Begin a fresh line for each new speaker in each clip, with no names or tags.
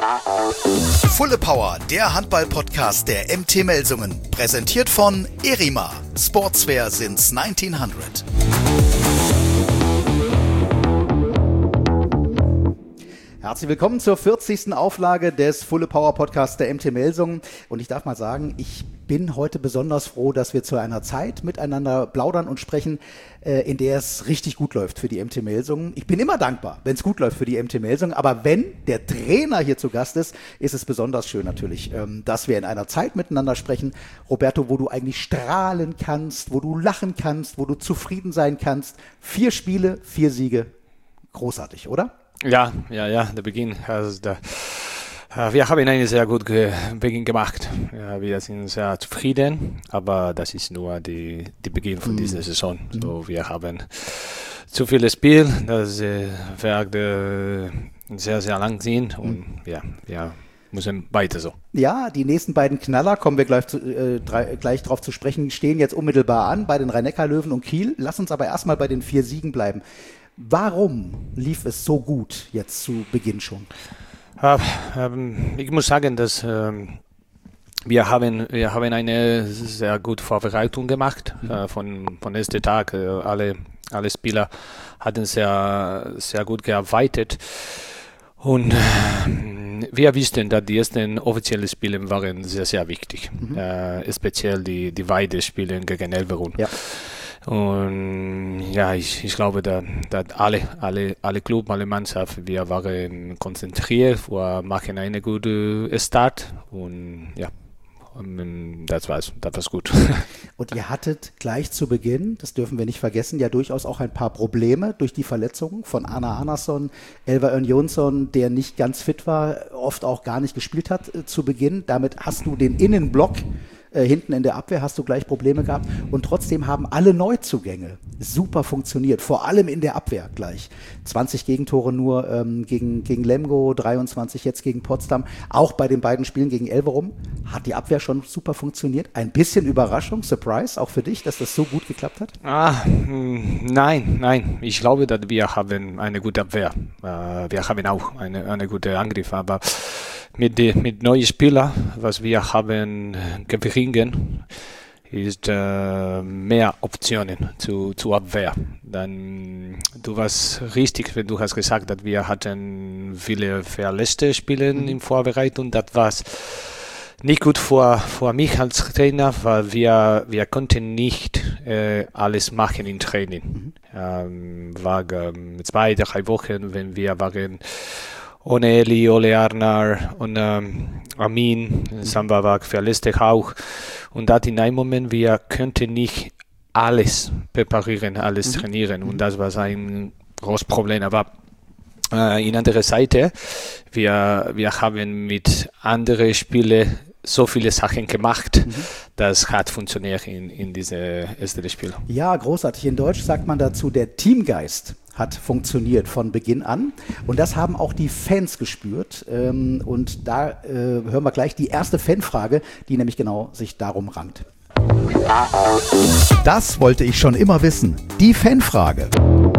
Fulle Power, der Handball-Podcast der MT Melsungen. Präsentiert von Erima. Sportswear since 1900.
Herzlich willkommen zur 40. Auflage des Fulle Power Podcasts der MT Melsungen. Und ich darf mal sagen, ich bin heute besonders froh, dass wir zu einer Zeit miteinander plaudern und sprechen, in der es richtig gut läuft für die MT Melsungen. Ich bin immer dankbar, wenn es gut läuft für die MT Melsungen. Aber wenn der Trainer hier zu Gast ist, ist es besonders schön natürlich, dass wir in einer Zeit miteinander sprechen, Roberto, wo du eigentlich strahlen kannst, wo du lachen kannst, wo du zufrieden sein kannst. 4 Spiele, 4 Siege. Großartig, oder?
Ja, der Beginn. Wir haben einen sehr guten Beginn gemacht. Ja, wir sind sehr zufrieden, aber das ist nur die Beginn von dieser Saison. So, wir haben zu viele Spiele, das wird sehr, sehr lang sein und ja, wir müssen weiter so.
Ja, die nächsten beiden Knaller, kommen wir gleich drauf zu sprechen, stehen jetzt unmittelbar an bei den Rhein-Neckar-Löwen und Kiel. Lass uns aber erstmal bei den 4 Siegen bleiben. Warum lief es so gut jetzt zu Beginn schon?
Ich muss sagen, dass wir haben eine sehr gute Vorbereitung gemacht. Von ersten Tag. Alle Spieler hatten sehr, sehr gut gearbeitet. Und wir wussten, dass die ersten offiziellen Spiele waren sehr, sehr wichtig. Speziell die beiden Spiele gegen Elverum. Ja. Und ja, ich glaube, dass alle Club, alle Mannschaft, wir waren konzentriert, wir machen einen guten Start und ja, das war's gut.
Und ihr hattet gleich zu Beginn, das dürfen wir nicht vergessen, ja durchaus auch ein paar Probleme durch die Verletzungen von Anna Arnason, Elva Örn Jonsson, der nicht ganz fit war, oft auch gar nicht gespielt hat zu Beginn. Damit hast du den Innenblock hinten in der Abwehr hast du gleich Probleme gehabt und trotzdem haben alle Neuzugänge super funktioniert, vor allem in der Abwehr gleich. 20 Gegentore nur gegen Lemgo, 23 jetzt gegen Potsdam. Auch bei den beiden Spielen gegen Elverum hat die Abwehr schon super funktioniert. Ein bisschen Überraschung, Surprise, auch für dich, dass das so gut geklappt hat?
Nein. Ich glaube, dass wir haben eine gute Abwehr. Wir haben auch eine gute Angriff, aber mit neuen Spielern, was wir haben gebringen, ist mehr Optionen zu Abwehr. Dann, du warst richtig, wenn du hast gesagt, dass wir hatten viele verletzte Spieler in Vorbereitung. Das war nicht gut für mich als Trainer, weil wir konnten nicht alles machen im Training. War 2-3 Wochen, wenn wir waren ohne Eli, Ole Arnar und Amin, Samba war verletzt auch. Und da in einem Moment, wir könnten nicht alles präparieren, alles trainieren. Und das war ein großes Problem. Aber in anderer Seite, wir haben mit anderen Spielen so viele Sachen gemacht, das hat funktioniert in diesem ersten Spiel.
Ja, großartig. In Deutsch sagt man dazu, der Teamgeist hat funktioniert von Beginn an und das haben auch die Fans gespürt und da hören wir gleich die erste Fanfrage, die nämlich genau sich darum rankt.
Das wollte ich schon immer wissen. Die Fanfrage.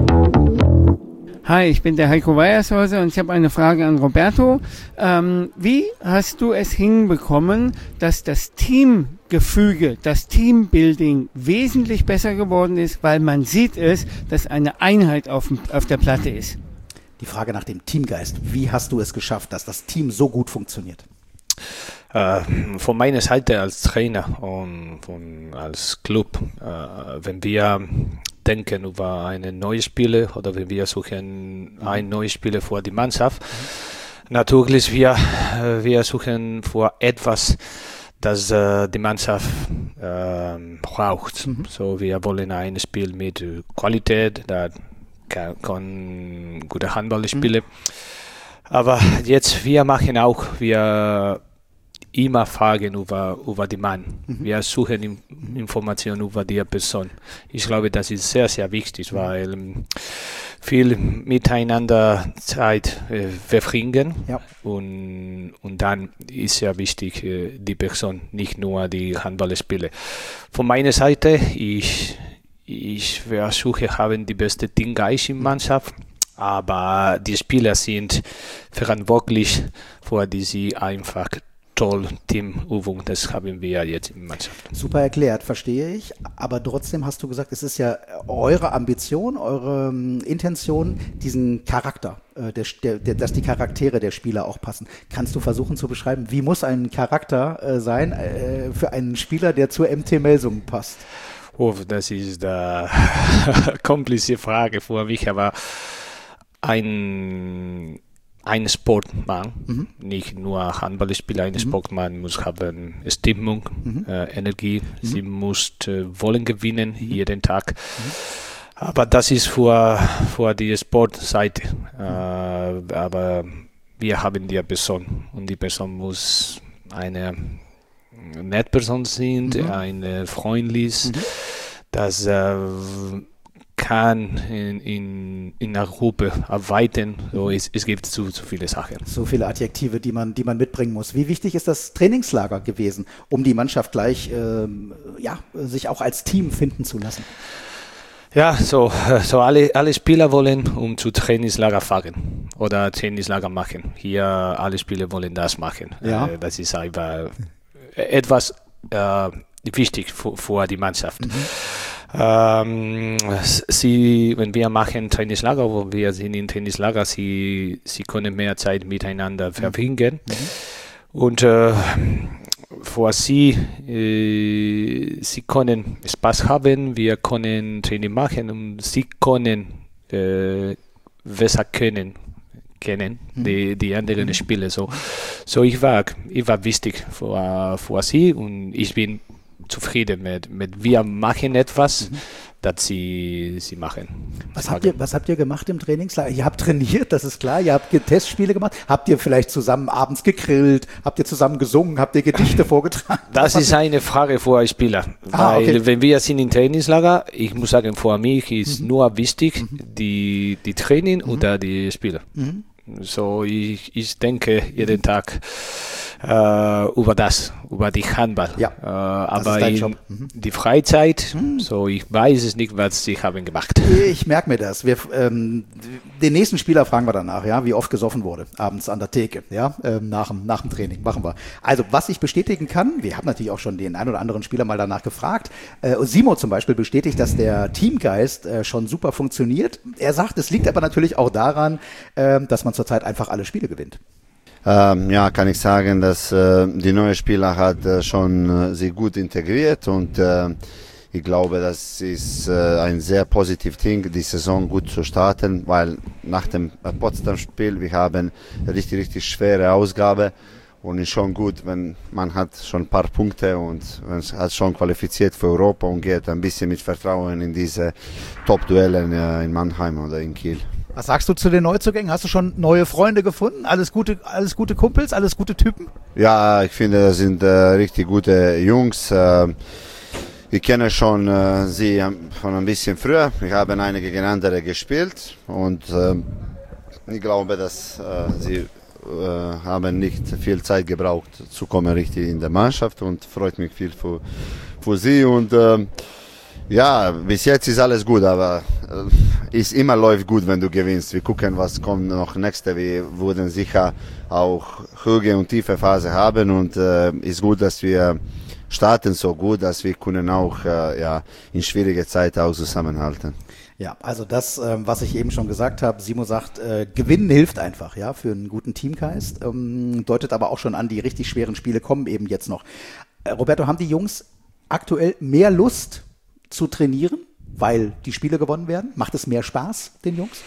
Hi, ich bin der Heiko Weiershäuser und ich habe eine Frage an Roberto. Wie hast du es hinbekommen, dass das Teamgefüge, das Teambuilding wesentlich besser geworden ist, weil man sieht es, dass eine Einheit auf der Platte ist?
Die Frage nach dem Teamgeist. Wie hast du es geschafft, dass das Team so gut funktioniert?
Von meiner Seite als Trainer und als Club, wenn wir denken über eine neue Spiele oder wenn wir suchen ein neues Spiele für die Mannschaft, natürlich wir suchen für etwas, das die Mannschaft braucht. So, wir wollen ein Spiel mit Qualität, das kann gute Handball spielen. Aber jetzt wir machen auch immer Fragen über den Mann. Wir suchen Informationen über die Person. Ich glaube, das ist sehr, sehr wichtig, weil viel miteinander Zeit verbringen und dann ist ja wichtig die Person, nicht nur die Handballspiele. Von meiner Seite, ich versuche, haben die beste Teamgeist in Mannschaft. Aber die Spieler sind verantwortlich für diese einfach tolle Teamübung. Das haben wir jetzt in der Mannschaft.
Super erklärt, verstehe ich. Aber trotzdem hast du gesagt, es ist ja eure Ambition, eure Intention, diesen Charakter, dass die Charaktere der Spieler auch passen. Kannst du versuchen zu beschreiben, wie muss ein Charakter sein für einen Spieler, der zur MT Melsungen passt?
Oh, das ist eine komplizierte Frage für mich, aber ein Sportmann, nicht nur Handballspieler, ein Sportmann muss haben Stimmung, Energie, sie muss wollen gewinnen jeden Tag. Aber das ist für die Sportseite. Aber wir haben die Person und die Person muss eine nette Person sein, eine freundlich, das kann in einer Gruppe arbeiten. So, es gibt zu viele Sachen.
So viele Adjektive, die man mitbringen muss. Wie wichtig ist das Trainingslager gewesen, um die Mannschaft gleich sich auch als Team finden zu lassen?
Ja, so alle Spieler wollen zu Trainingslager fahren oder Trainingslager machen. Hier alle Spieler wollen das machen.
Ja.
Das ist einfach etwas wichtig für die Mannschaft. Wenn wir machen Trainingslager, wo wir sind in Trainingslager, sie können mehr Zeit miteinander verbringen. Und für sie können Spaß haben, wir können Training machen und sie können besser kennen die anderen Spiele. So ich war wichtig für sie und ich bin zufrieden mit wir machen etwas, das sie machen.
Was habt ihr gemacht im Trainingslager? Ihr habt trainiert, das ist klar. Ihr habt Testspiele gemacht. Habt ihr vielleicht zusammen abends gegrillt? Habt ihr zusammen gesungen? Habt ihr Gedichte vorgetragen?
Das ist eine Frage für Spieler. Weil wenn wir sind im Trainingslager, ich muss sagen, für mich ist nur wichtig die Training oder die Spiele. So ich denke jeden Tag über die Handball.
Ja,
aber in die Freizeit, so ich weiß es nicht, was sie haben gemacht.
Ich merke mir das. Den nächsten Spieler fragen wir danach, ja, wie oft gesoffen wurde, abends an der Theke, ja, nach dem Training. Machen wir. Also, was ich bestätigen kann, wir haben natürlich auch schon den ein oder anderen Spieler mal danach gefragt. Simo zum Beispiel bestätigt, dass der Teamgeist schon super funktioniert. Er sagt, es liegt aber natürlich auch daran, dass man zurzeit einfach alle Spiele gewinnt.
Kann ich sagen, dass die neue Spieler hat schon sich gut integriert und ich glaube, das ist ein sehr positives Ding, die Saison gut zu starten, weil nach dem Potsdam-Spiel, wir haben eine richtig schwere Ausgabe und ist schon gut, wenn man hat schon ein paar Punkte und man hat schon qualifiziert für Europa und geht ein bisschen mit Vertrauen in diese Top-Duelle in Mannheim oder in Kiel.
Was sagst du zu den Neuzugängen? Hast du schon neue Freunde gefunden? Alles gute Kumpels, alles gute Typen?
Ja, ich finde, das sind richtig gute Jungs. Ich kenne schon sie von ein bisschen früher. Ich habe einige gegen andere gespielt und ich glaube, dass sie haben nicht viel Zeit gebraucht zu kommen richtig in der Mannschaft und freut mich viel für sie und ja, bis jetzt ist alles gut, aber es immer läuft gut, wenn du gewinnst. Wir gucken, was kommt noch nächste. Wir würden sicher auch Höhe und tiefe Phase haben und ist gut, dass wir starten so gut, dass wir können auch in schwierige Zeiten auch zusammenhalten.
Ja, also das, was ich eben schon gesagt habe, Simo sagt, Gewinnen hilft einfach, ja, für einen guten Teamgeist, deutet aber auch schon an, die richtig schweren Spiele kommen eben jetzt noch. Roberto, haben die Jungs aktuell mehr Lust zu trainieren, weil die Spiele gewonnen werden? Macht es mehr Spaß, den Jungs?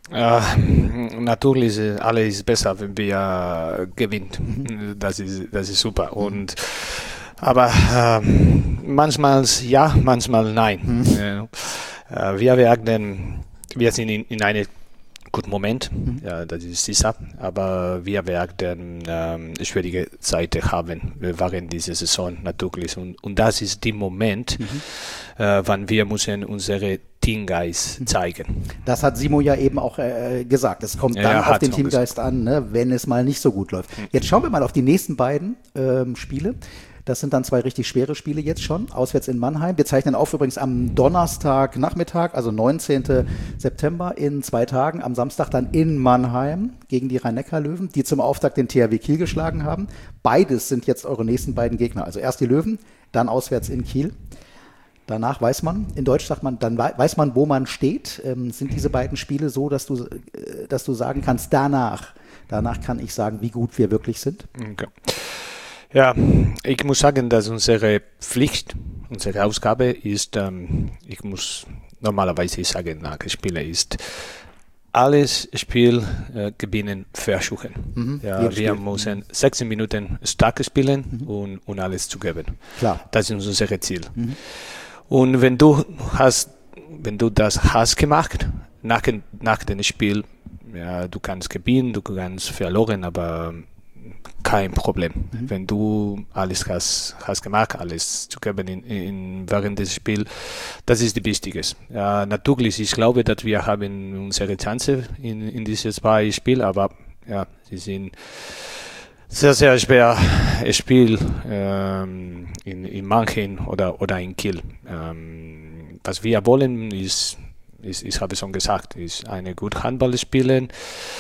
Natürlich ist alles besser, wenn wir gewinnen. Das ist super. Aber manchmal ja, manchmal nein. Wir sind in einem guten Moment, ja, das ist sicher, aber wir werden schwierige Zeiten haben während dieser Saison natürlich und das ist der Moment, wann wir müssen unsere Teamgeist zeigen.
Das hat Simo ja eben auch gesagt. Es kommt dann auf den Teamgeist an, ne, wenn es mal nicht so gut läuft. Jetzt schauen wir mal auf die nächsten beiden Spiele. Das sind dann 2 richtig schwere Spiele jetzt schon, auswärts in Mannheim. Wir zeichnen auf übrigens am Donnerstagnachmittag, also 19. September in 2 Tagen. Am Samstag dann in Mannheim gegen die Rhein-Neckar-Löwen, die zum Auftakt den THW Kiel geschlagen haben. Beides sind jetzt eure nächsten beiden Gegner. Also erst die Löwen, dann auswärts in Kiel. Danach weiß man, in Deutsch sagt man, dann weiß man, wo man steht. Sind diese beiden Spiele so, dass du sagen kannst, danach kann ich sagen, wie gut wir wirklich sind?
Okay. Ja, ich muss sagen, dass unsere Pflicht, unsere Aufgabe ist, ich muss normalerweise sagen, nach Spielen ist, alles Spiel gewinnen, versuchen. Ja, wir müssen 16 Minuten stark spielen und alles zu geben.
Klar.
Das ist unser Ziel. Und wenn du das hast gemacht, nach dem Spiel, ja, du kannst gewinnen, du kannst verloren, aber kein Problem. Wenn du alles hast gemacht, alles zu geben während des Spiels, das ist das Wichtigste. Ja, natürlich, ich glaube, dass wir haben unsere Chance in diesen 2 Spielen, aber ja, sie sind sehr, sehr schwer Spiel in Mannheim oder in Kiel. Was wir wollen, ist, ich habe schon gesagt, ist eine gute Handball spielen,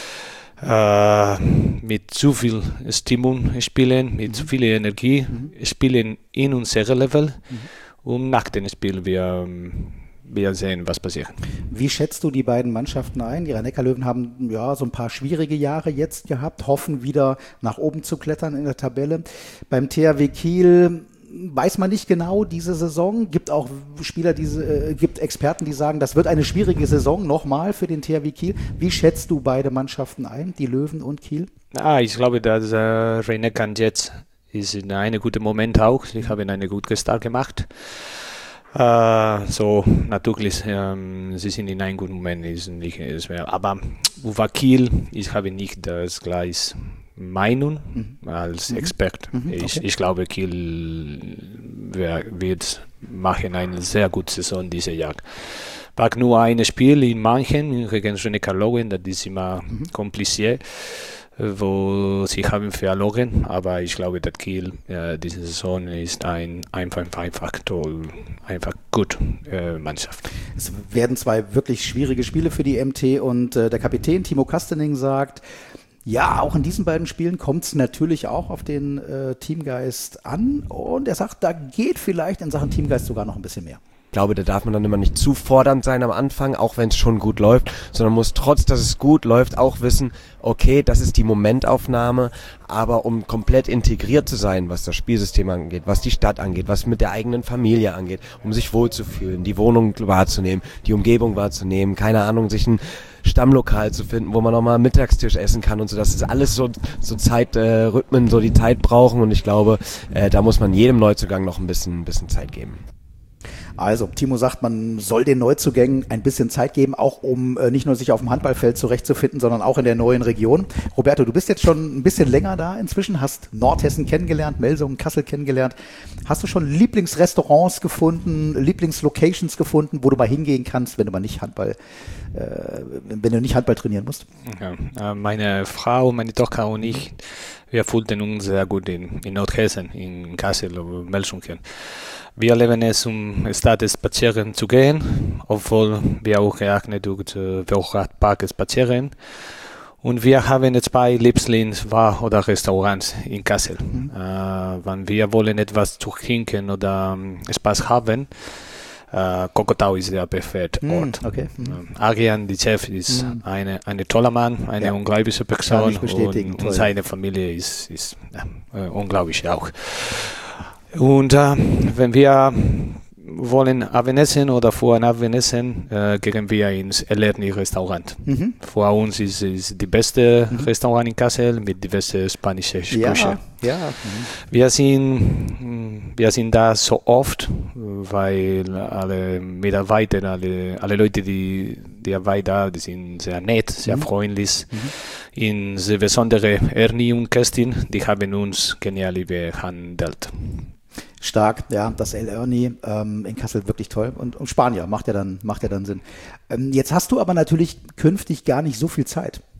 mit zu viel Stimmung spielen, mit zu viel Energie spielen in unserem Level und nach dem Spiel wir sehen, was passiert.
Wie schätzt du die beiden Mannschaften ein? Die Rhein-Neckar-Löwen haben ja so ein paar schwierige Jahre jetzt gehabt, hoffen wieder nach oben zu klettern in der Tabelle. Beim THW Kiel weiß man nicht genau diese Saison. Gibt auch gibt Experten, die sagen, das wird eine schwierige Saison nochmal für den THW Kiel. Wie schätzt du beide Mannschaften ein, die Löwen und Kiel?
Ich glaube, dass Rhein-Neckar jetzt ist in einem guten Moment auch. Sie haben einen guten Start gemacht. So natürlich, sie sind in einem guten Moment, ist nicht schwer. Aber über Kiel, ich habe nicht das gleiche Meinung als Experte. Okay. Ich glaube, Kiel wird machen eine sehr gute Saison dieses Jahr. War nur ein Spiel in Mannheim gegen Rhein-Neckar-Löwen, das ist immer kompliziert, wo sie haben verloren, aber ich glaube, dass Kiel diese Saison ist einfach toll, einfach gut Mannschaft.
Es werden 2 wirklich schwierige Spiele für die MT und der Kapitän Timo Kastening sagt, ja, auch in diesen beiden Spielen kommt es natürlich auch auf den Teamgeist an und er sagt, da geht vielleicht in Sachen Teamgeist sogar noch ein bisschen mehr.
Ich glaube, da darf man dann immer nicht zu fordernd sein am Anfang, auch wenn es schon gut läuft, sondern muss trotz, dass es gut läuft, auch wissen, okay, das ist die Momentaufnahme, aber um komplett integriert zu sein, was das Spielsystem angeht, was die Stadt angeht, was mit der eigenen Familie angeht, um sich wohlzufühlen, die Wohnung wahrzunehmen, die Umgebung wahrzunehmen, keine Ahnung, sich ein Stammlokal zu finden, wo man nochmal einen Mittagstisch essen kann und so, das ist alles so Zeitrhythmen, so die Zeit brauchen und ich glaube, da muss man jedem Neuzugang noch ein bisschen Zeit geben.
Also, Timo sagt, man soll den Neuzugängen ein bisschen Zeit geben, auch um nicht nur sich auf dem Handballfeld zurechtzufinden, sondern auch in der neuen Region. Roberto, du bist jetzt schon ein bisschen länger da inzwischen, hast Nordhessen kennengelernt, Melsungen, Kassel kennengelernt. Hast du schon Lieblingsrestaurants gefunden, Lieblingslocations gefunden, wo du mal hingehen kannst, wenn du nicht Handball trainieren musst?
Ja, meine Frau, meine Tochter und ich, wir fühlten uns sehr gut in Nordhessen, in Kassel oder Melsungen. Wir leben es, statt spazieren zu gehen, obwohl wir auch gerne durch den Vorratpark spazieren. Und wir haben 2 Lieblingsbar- oder Restaurants in Kassel. Wenn wir wollen etwas zu trinken oder Spaß haben, Kokotau ist der perfekte Ort.
Okay.
Arian, die Chef, ist eine tolle Mann, eine unglaubliche Person und seine Familie ist unglaublich auch. Und wenn wir wollen Abendessen oder vor ein Abendessen, gehen wir ins Erlerni-Restaurant. Für uns ist es die beste Restaurant in Kassel mit der besten spanischen Küche.
Ja.
Wir sind da so oft, weil alle Mitarbeiter, alle Leute, die arbeiten da, die sind sehr nett, sehr freundlich. Insbesondere Ernie und Kerstin, die haben uns genial behandelt.
Stark, ja, das El Ernie in Kassel wirklich toll und Spanier macht ja dann Sinn. Jetzt hast du aber natürlich künftig gar nicht so viel Zeit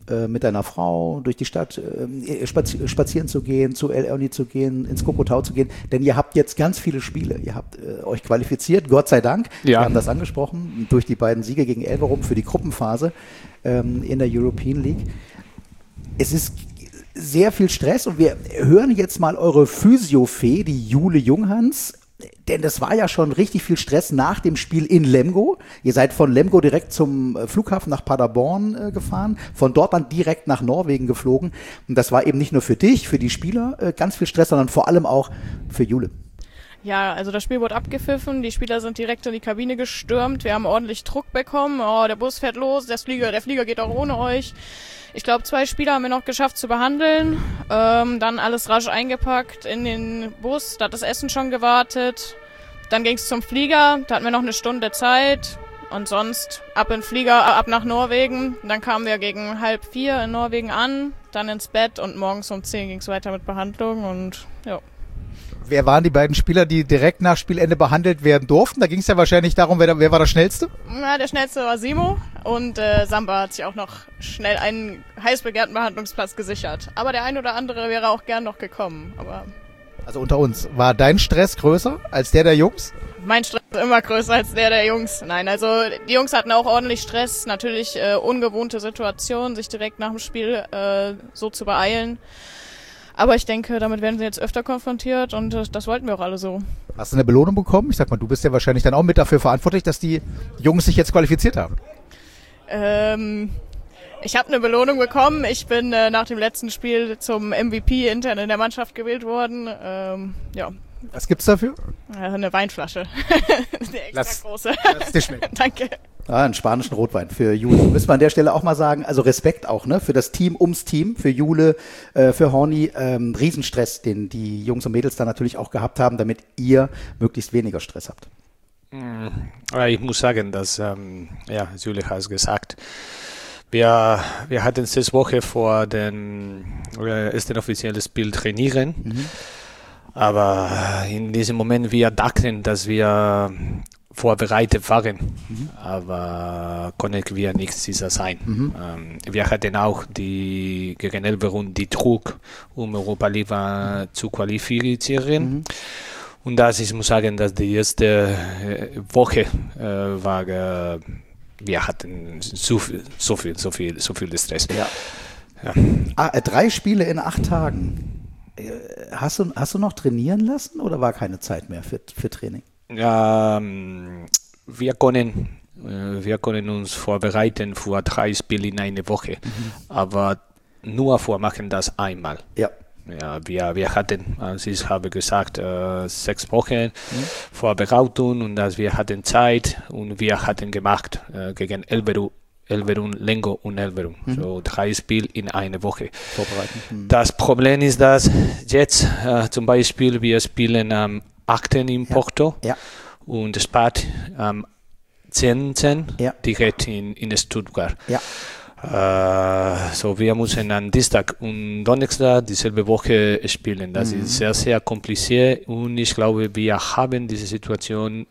mit deiner Frau durch die Stadt spazieren zu gehen, zu El Erni zu gehen, ins Kokotau zu gehen, denn ihr habt jetzt ganz viele Spiele. Ihr habt euch qualifiziert, Gott sei Dank.
Ja.
Wir haben das angesprochen, durch die beiden Siege gegen Elverum für die Gruppenphase in der European League. Es ist sehr viel Stress und wir hören jetzt mal eure Physiofee, die Jule Junghans. Denn das war ja schon richtig viel Stress nach dem Spiel in Lemgo. Ihr seid von Lemgo direkt zum Flughafen nach Paderborn gefahren, von dort dann direkt nach Norwegen geflogen. Und das war eben nicht nur für dich, für die Spieler ganz viel Stress, sondern vor allem auch für Jule.
Ja, also das Spiel wurde abgepfiffen, die Spieler sind direkt in die Kabine gestürmt, wir haben ordentlich Druck bekommen, der Bus fährt los, der Flieger geht auch ohne euch. Ich glaube, 2 Spieler haben wir noch geschafft zu behandeln, dann alles rasch eingepackt in den Bus, da hat das Essen schon gewartet, dann ging es zum Flieger, da hatten wir noch eine Stunde Zeit und sonst ab in den Flieger, ab nach Norwegen, dann kamen wir gegen 3:30 in Norwegen an, dann ins Bett und morgens um 10 ging es weiter mit Behandlung und ja.
Wer waren die beiden Spieler, die direkt nach Spielende behandelt werden durften? Da ging es ja wahrscheinlich darum, wer war der Schnellste?
Ja, der Schnellste war Simo und Samba hat sich auch noch schnell einen heiß begehrten Behandlungsplatz gesichert. Aber der ein oder andere wäre auch gern noch gekommen. Aber
Also unter uns, war dein Stress größer als der Jungs?
mein Stress ist immer größer als der Jungs. Nein, also die Jungs hatten auch ordentlich Stress. Natürlich ungewohnte Situation, sich direkt nach dem Spiel so zu beeilen. Aber ich denke, damit werden sie jetzt öfter konfrontiert und das wollten wir auch alle so.
Hast du eine Belohnung bekommen? Ich sag mal, du bist ja wahrscheinlich dann auch mit dafür verantwortlich, dass die Jungs sich jetzt qualifiziert haben.
Ich habe eine Belohnung bekommen. Ich bin nach dem letzten Spiel zum MVP intern in der Mannschaft gewählt worden. Ja.
Was gibt's dafür?
Eine Weinflasche. Eine extra große.
Lass dir schmecken.
Danke.
Einen spanischen Rotwein für Jule. Müssen wir an der Stelle auch mal sagen, also Respekt auch, ne, für das Team ums Team, für Jule, für Horny, Riesenstress, den die Jungs und Mädels da natürlich auch gehabt haben, damit ihr möglichst weniger Stress habt.
Ich muss sagen, dass, Jule hat es gesagt, wir hatten 6 Wochen vor dem ersten offiziellen Spiel trainieren, aber in diesem Moment wir dachten, dass wir vorbereitet waren, aber konnten wir nicht sicher sein. Wir hatten auch gegen Elverum die Druck, um Europa League zu qualifizieren. Und das, ich muss sagen, dass die erste Woche war, wir hatten so viel Stress.
Ja. 3 Spiele in 8 Tagen. Hast du noch trainieren lassen oder war keine Zeit mehr für Training?
Ja, wir können uns vorbereiten für 3 Spiele in einer Woche, aber nur vormachen das einmal.
Ja.
Ja, wir hatten, also ich habe gesagt, 6 Wochen Vorbereitung und dass wir hatten Zeit und wir hatten gemacht gegen Elverum, Lemgo und Elverum. So 3 Spiele in einer Woche. Vorbereiten. Das Problem ist, dass jetzt zum Beispiel wir spielen am 8. in Porto und Spat am 10. direkt in Stuttgart.
Ja.
So wir müssen am Dienstag und Donnerstag dieselbe Woche spielen. Das ist sehr, sehr kompliziert und ich glaube, wir haben diese Situation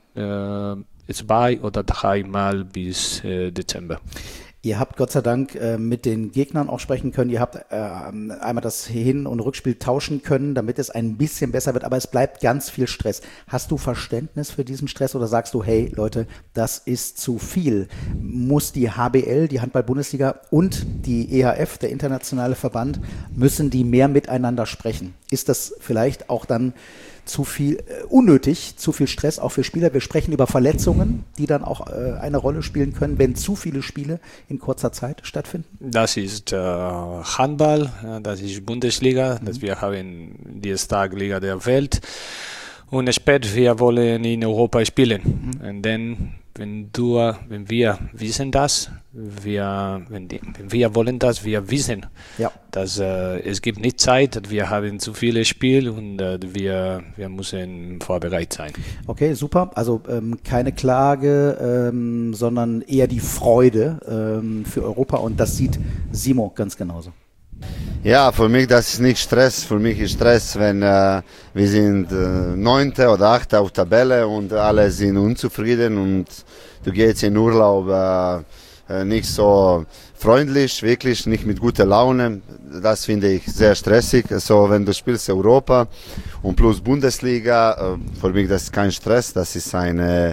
2 oder 3 Mal bis Dezember.
Ihr habt Gott sei Dank mit den Gegnern auch sprechen können. Ihr habt einmal das Hin- und Rückspiel tauschen können, damit es ein bisschen besser wird. Aber es bleibt ganz viel Stress. Hast du Verständnis für diesen Stress oder sagst du, hey Leute, das ist zu viel? Muss die HBL, die Handball-Bundesliga und die EHF, der internationale Verband, müssen die mehr miteinander sprechen? Ist das vielleicht auch dann zu viel, unnötig, zu viel Stress auch für Spieler? Wir sprechen über Verletzungen, die dann auch eine Rolle spielen können, wenn zu viele Spiele in kurzer Zeit stattfinden.
Das ist Handball, das ist Bundesliga, das wir haben die starke Liga der Welt und später wir wollen in Europa spielen. Und dann, wenn wir wissen das, wenn wir wollen das, wir wissen, dass es gibt nicht Zeit, wir haben zu viele Spiele und wir müssen vorbereitet sein.
Okay, super. Also keine Klage, sondern eher die Freude für Europa und das sieht Simo ganz genauso.
Ja, für mich das ist nicht Stress. Für mich ist Stress, wenn wir sind 9. oder 8. auf Tabelle und alle sind unzufrieden und du gehst in Urlaub nicht so freundlich, wirklich nicht mit guter Laune. Das finde ich sehr stressig. Also wenn du spielst Europa und plus Bundesliga, für mich das ist kein Stress, das ist eine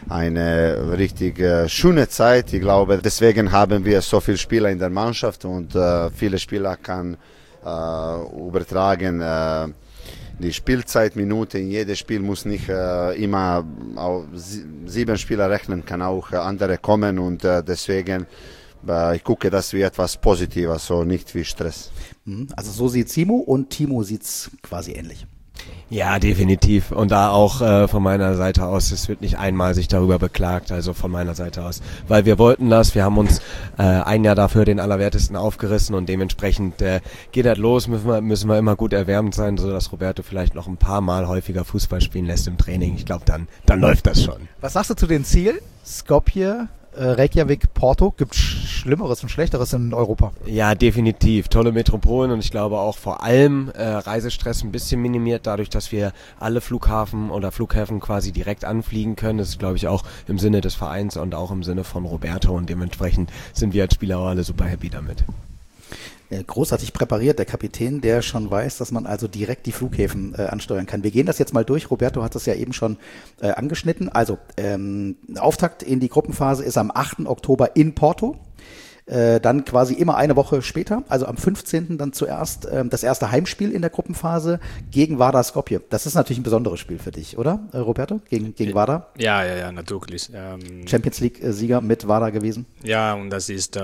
richtig schöne Zeit. Ich glaube, deswegen haben wir so viele Spieler in der Mannschaft und viele Spieler kann übertragen. Die Spielzeitminute in jedem Spiel muss nicht immer auf 7 Spieler rechnen, kann auch andere kommen und deswegen ich gucke, dass wir etwas Positives, so nicht wie Stress.
Also so sieht Simo und Timo sieht's quasi ähnlich.
Ja, definitiv. Und da auch von meiner Seite aus, es wird nicht einmal sich darüber beklagt, also von meiner Seite aus. Weil wir wollten das, wir haben uns ein Jahr dafür den Allerwertesten aufgerissen und dementsprechend geht das los, müssen wir immer gut erwärmt sein, sodass Roberto vielleicht noch ein paar Mal häufiger Fußball spielen lässt im Training. Ich glaube, dann läuft das schon.
Was sagst du zu den Zielen? Skopje, Reykjavik, Porto, gibt Schlimmeres und Schlechteres in Europa?
Ja, definitiv. Tolle Metropolen und ich glaube auch vor allem Reisestress ein bisschen minimiert, dadurch, dass wir alle Flughäfen quasi direkt anfliegen können. Das ist, glaube ich, auch im Sinne des Vereins und auch im Sinne von Roberto und dementsprechend sind wir als Spieler auch alle super happy damit.
Großartig präpariert, der Kapitän, der schon weiß, dass man also direkt die Flughäfen ansteuern kann. Wir gehen das jetzt mal durch. Roberto hat das ja eben schon angeschnitten. Also Auftakt in die Gruppenphase ist am 8. Oktober in Porto. Dann quasi immer eine Woche später, also am 15. dann zuerst das erste Heimspiel in der Gruppenphase gegen Vardar Skopje. Das ist natürlich ein besonderes Spiel für dich, oder, Roberto? Gegen Vardar?
Ja, natürlich.
Champions League-Sieger mit Vardar gewesen?
Ja, und das ist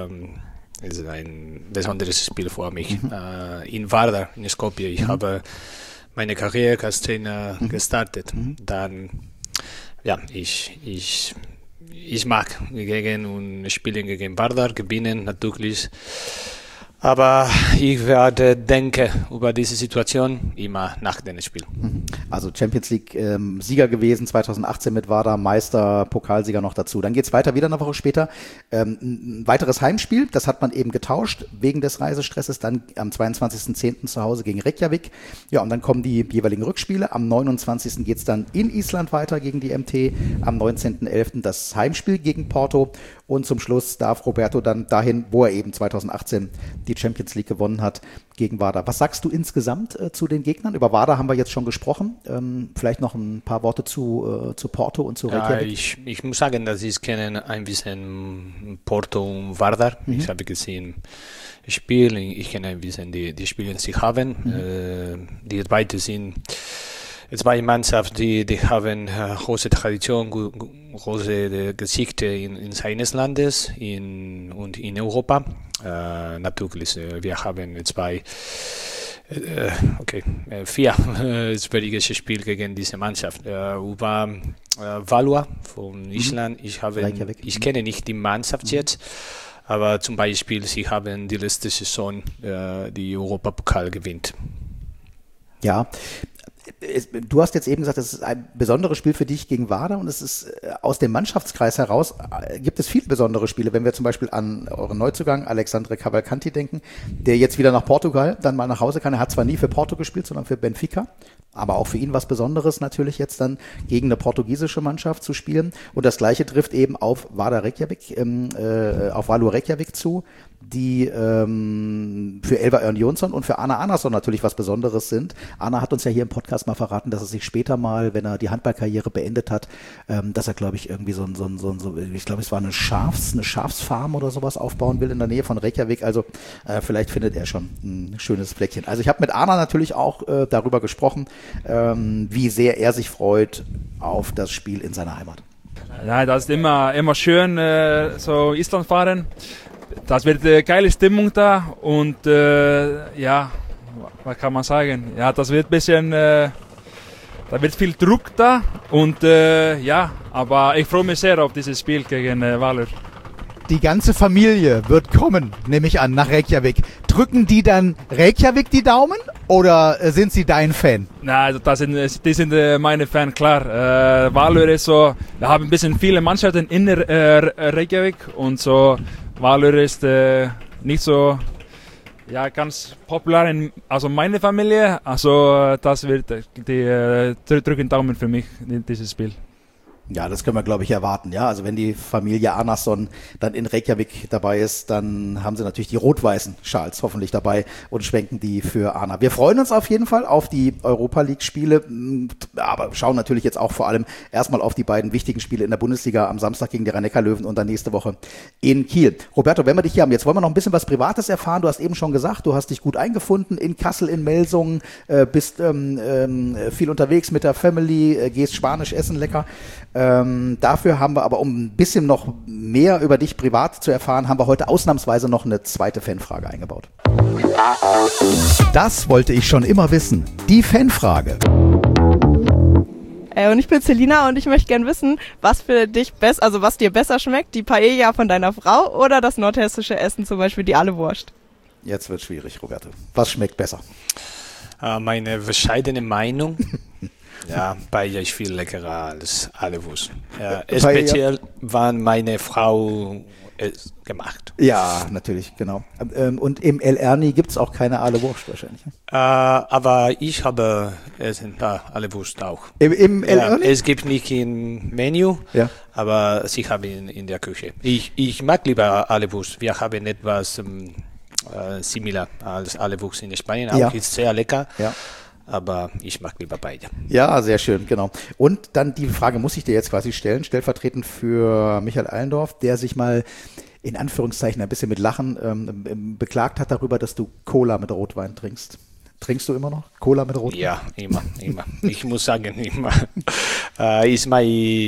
ein besonderes Spiel für mich. In Vardar, in Skopje. Ich habe meine Karriere als Trainer gestartet. Dann, ja, ich mag gegen und spielen gegen Vardar, gewinnen natürlich. Aber ich werde denken über diese Situation immer nach dem Spiel.
Also Champions League Sieger gewesen, 2018 mit Vardar, Meister, Pokalsieger noch dazu. Dann geht's weiter, wieder eine Woche später. Ein weiteres Heimspiel, das hat man eben getauscht wegen des Reisestresses, dann am 22.10. zu Hause gegen Reykjavik. Ja, und dann kommen die jeweiligen Rückspiele. Am 29. geht's dann in Island weiter gegen die MT. Am 19.11. das Heimspiel gegen Porto. Und zum Schluss darf Roberto dann dahin, wo er eben 2018 die Champions League gewonnen hat, gegen Vardar. Was sagst du insgesamt zu den Gegnern? Über Vardar haben wir jetzt schon gesprochen. Vielleicht noch ein paar Worte zu Porto und zu Reykjavik.
Ja, ich muss sagen, dass ich kenne ein bisschen Porto und Vardar. Ich habe gesehen Spiel, ich kenne ein bisschen die Spiele, die sie haben. Die beiden sind zwei Mannschaften, die haben große Tradition, große Gesichter in seines Landes und in Europa. Natürlich, wir haben 4 schwierige Spiele gegen diese Mannschaft. Über Valua von Island, ich kenne nicht die Mannschaft jetzt, aber zum Beispiel, sie haben die letzte Saison die Europapokal gewinnt.
Ja. Du hast jetzt eben gesagt, das ist ein besonderes Spiel für dich gegen Vardar und es ist aus dem Mannschaftskreis heraus, gibt es viele besondere Spiele, wenn wir zum Beispiel an euren Neuzugang Alexandre Cavalcanti denken, der jetzt wieder nach Portugal dann mal nach Hause kann. Er hat zwar nie für Porto gespielt, sondern für Benfica, aber auch für ihn was Besonderes natürlich jetzt dann gegen eine portugiesische Mannschaft zu spielen und das Gleiche trifft eben auf Vardar Reykjavik, auf Valur Reykjavik zu, die für Elva Örn Jonsson und für Arne Anarsson natürlich was Besonderes sind. Arne hat uns ja hier im Podcast mal verraten, dass er sich später mal, wenn er die Handballkarriere beendet hat, dass er, glaube ich, irgendwie ich glaube, es war eine Schafsfarm oder sowas aufbauen will in der Nähe von Reykjavik. Also vielleicht findet er schon ein schönes Fleckchen. Also ich habe mit Arne natürlich auch darüber gesprochen, wie sehr er sich freut auf das Spiel in seiner Heimat.
Ja, das ist immer schön, so Island fahren. Das wird eine geile Stimmung da und ja, was kann man sagen? Ja, das wird ein bisschen, da wird viel Druck da und ja, aber ich freue mich sehr auf dieses Spiel gegen Valur.
Die ganze Familie wird kommen, nehme ich an, nach Reykjavik. Drücken die dann Reykjavik die Daumen oder sind sie dein Fan?
Na, also die sind meine Fan, klar. Valur ist so, wir haben ein bisschen viele Mannschaften in Reykjavik und so. Valur ist nicht so ganz populär also meine Familie, also das wird die drücken Daumen für mich in dieses Spiel.
Ja, das können wir, glaube ich, erwarten. Ja, also wenn die Familie Arnason dann in Reykjavik dabei ist, dann haben sie natürlich die rot-weißen Schals hoffentlich dabei und schwenken die für Arna. Wir freuen uns auf jeden Fall auf die Europa-League-Spiele, aber schauen natürlich jetzt auch vor allem erstmal auf die beiden wichtigen Spiele in der Bundesliga am Samstag gegen die Rhein-Neckar-Löwen und dann nächste Woche in Kiel. Roberto, wenn wir dich hier haben, jetzt wollen wir noch ein bisschen was Privates erfahren. Du hast eben schon gesagt, du hast dich gut eingefunden in Kassel, in Melsungen, bist viel unterwegs mit der Family, gehst Spanisch essen, lecker. Dafür haben wir aber, um ein bisschen noch mehr über dich privat zu erfahren, haben wir heute ausnahmsweise noch eine zweite Fanfrage eingebaut.
Das wollte ich schon immer wissen. Die Fanfrage.
Und ich bin Selina und ich möchte gerne wissen, was für dich was dir besser schmeckt, die Paella von deiner Frau oder das nordhessische Essen, zum Beispiel die Ahlewurst.
Jetzt wird schwierig, Roberto. Was schmeckt besser?
Meine bescheidene Meinung. Ja, Paella ist viel leckerer als Ahlewurst. Ja, speziell, wann meine Frau es gemacht.
Ja, natürlich, genau. Und im El Erni gibt es auch keine Ahlewurst wahrscheinlich.
Aber ich habe Ahlewurst auch.
Im El Erni?
Es gibt nicht im Menü, aber sie haben in der Küche. Ich mag lieber Ahlewurst. Wir haben etwas similar als Ahlewurst in Spanien. Auch ist sehr lecker. Ja. Aber ich mag lieber beide.
Ja, sehr schön, genau. Und dann die Frage muss ich dir jetzt quasi stellen, stellvertretend für Michael Allendorf, der sich mal in Anführungszeichen ein bisschen mit Lachen beklagt hat darüber, dass du Cola mit Rotwein trinkst. Trinkst du immer noch Cola mit Rotwein?
Ja, immer. Ich muss sagen, immer. Ist mein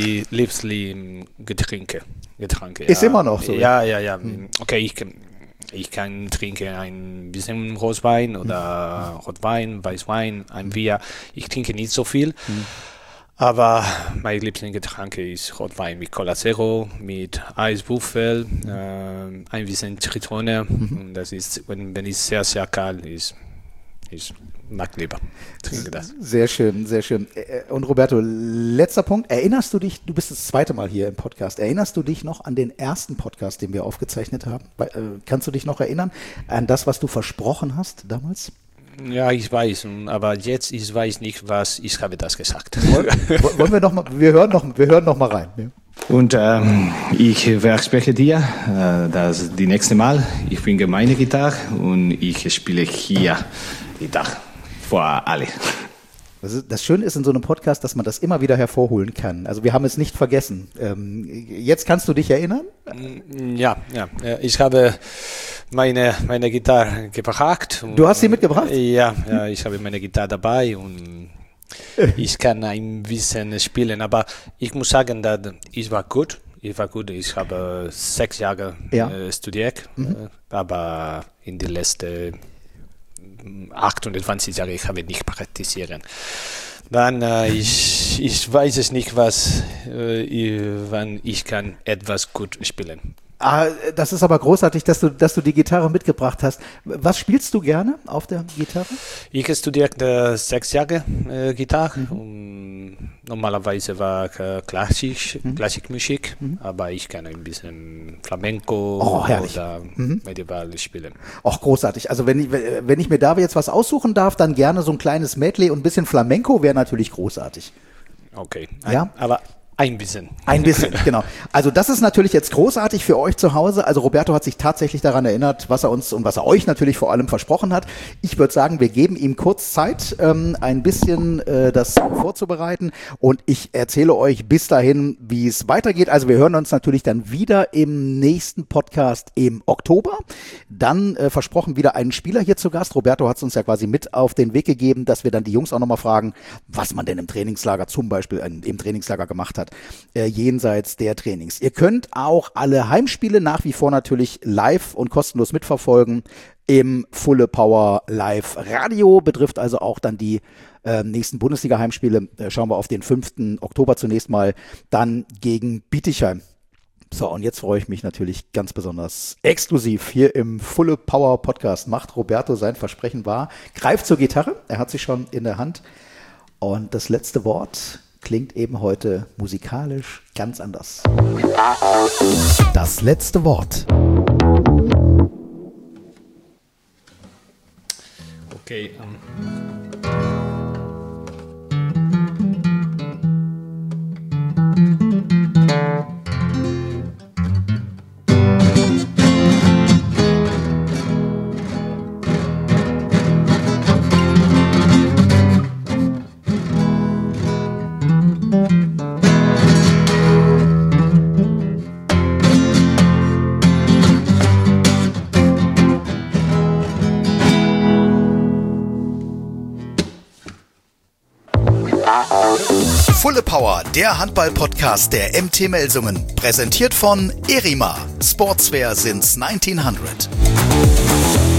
Lieblingsgetränke.
Ist immer noch so?
Ja. Okay, ich kann trinken ein bisschen Rotwein oder Rotwein, Weißwein, ein Bier. Ich trinke nicht so viel, aber mein Lieblingsgetränk ist Rotwein mit Cola Zero, mit Eiswürfel, ein bisschen Zitrone. Und das ist, wenn es sehr, sehr kalt ist, ich mag lieber. Trinke das.
Sehr schön, sehr schön. Und Roberto, letzter Punkt. Erinnerst du dich, du bist das zweite Mal hier im Podcast, erinnerst du dich noch an den ersten Podcast, den wir aufgezeichnet haben? Kannst du dich noch erinnern an das, was du versprochen hast damals?
Ja, ich weiß, aber jetzt ich weiß nicht, was ich habe das gesagt.
Wollen wir noch mal, wir hören noch mal rein. Ja.
Und ich verspreche dir, dass die nächste Mal, ich bringe meine Gitarre und ich spiele hier Gitarre vor alle.
Das Schöne ist in so einem Podcast, dass man das immer wieder hervorholen kann. Also wir haben es nicht vergessen. Jetzt kannst du dich erinnern?
Ja. Ich habe meine Gitarre gebracht.
Du hast sie mitgebracht?
Ja, ich habe meine Gitarre dabei und ich kann ein bisschen spielen. Aber ich muss sagen, dass ich war gut. Ich habe 6 Jahre studiert, aber in den letzten 28 Jahre ich habe nicht praktizieren. Dann ich weiß es nicht, wann ich kann etwas gut spielen.
Das ist aber großartig, dass du die Gitarre mitgebracht hast. Was spielst du gerne auf der Gitarre?
Ich studierte 6 Jahre Gitarre. Und normalerweise war Klassikmusik, aber ich kann ein bisschen Flamenco oder Medieval spielen.
Auch großartig. Also wenn ich mir da jetzt was aussuchen darf, dann gerne so ein kleines Medley und ein bisschen Flamenco wäre natürlich großartig.
Okay,
aber
ein bisschen.
Ein bisschen, genau. Also das ist natürlich jetzt großartig für euch zu Hause. Also Roberto hat sich tatsächlich daran erinnert, was er uns und was er euch natürlich vor allem versprochen hat. Ich würde sagen, wir geben ihm kurz Zeit, ein bisschen das vorzubereiten und ich erzähle euch bis dahin, wie es weitergeht. Also wir hören uns natürlich dann wieder im nächsten Podcast im Oktober. Dann versprochen wieder einen Spieler hier zu Gast. Roberto hat es uns ja quasi mit auf den Weg gegeben, dass wir dann die Jungs auch nochmal fragen, was man denn im Trainingslager zum Beispiel im Trainingslager gemacht hat. Jenseits der Trainings. Ihr könnt auch alle Heimspiele nach wie vor natürlich live und kostenlos mitverfolgen im Fulle Power Live Radio. Betrifft also auch dann die nächsten Bundesliga-Heimspiele. Schauen wir auf den 5. Oktober zunächst mal, dann gegen Bietigheim. So, und jetzt freue ich mich natürlich ganz besonders exklusiv hier im Fulle Power Podcast. Macht Roberto sein Versprechen wahr. Greift zur Gitarre, er hat sie schon in der Hand. Und das letzte Wort klingt eben heute musikalisch ganz anders.
Das letzte Wort.
Okay.
Fulle Power, der Handball-Podcast der MT Melsungen. Präsentiert von Erima. Sportswear since 1900.